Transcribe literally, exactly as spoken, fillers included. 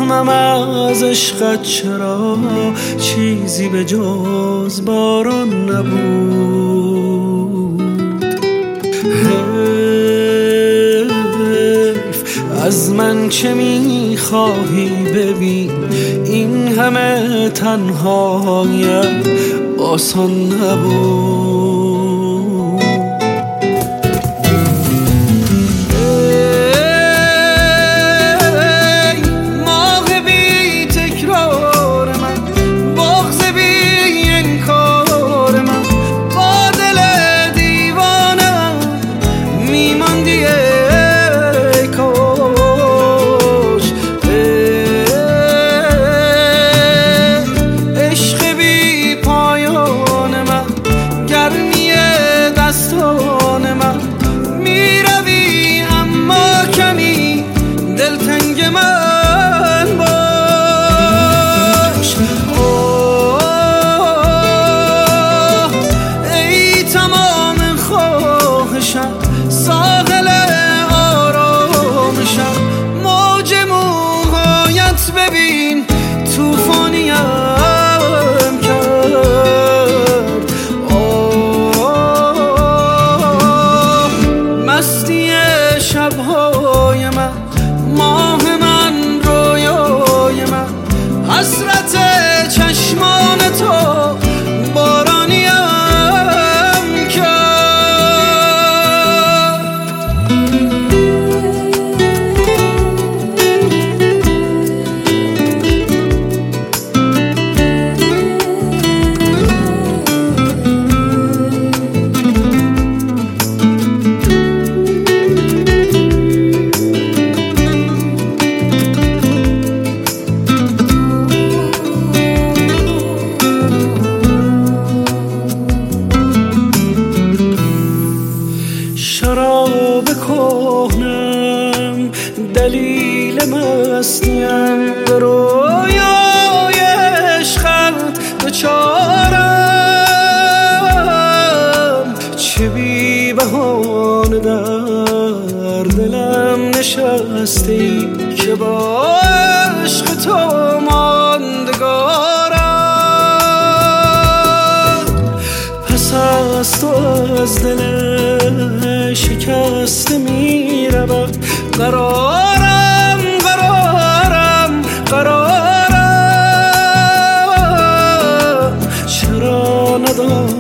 معلومم از عشقت چرا چیزی به جز باران نبود. حیف از من چه میخواهی ببین، این همه تنهایم آسان نبود. ساحل آرامشم، موج موهایت ببین توفانیم کرد. آه مستی شبهای من، ماه من، رویای من، حسرت چشمان تو بارانیم. شراب کهنم دلیل مستیم، به رویای عشقت دچارم. چه بی بهانه در دلم نشستی که با عشق تو ماندگارم. پس از تو از دل شکسته می رود قرارم، قرارم، قرارم. چرا ندارم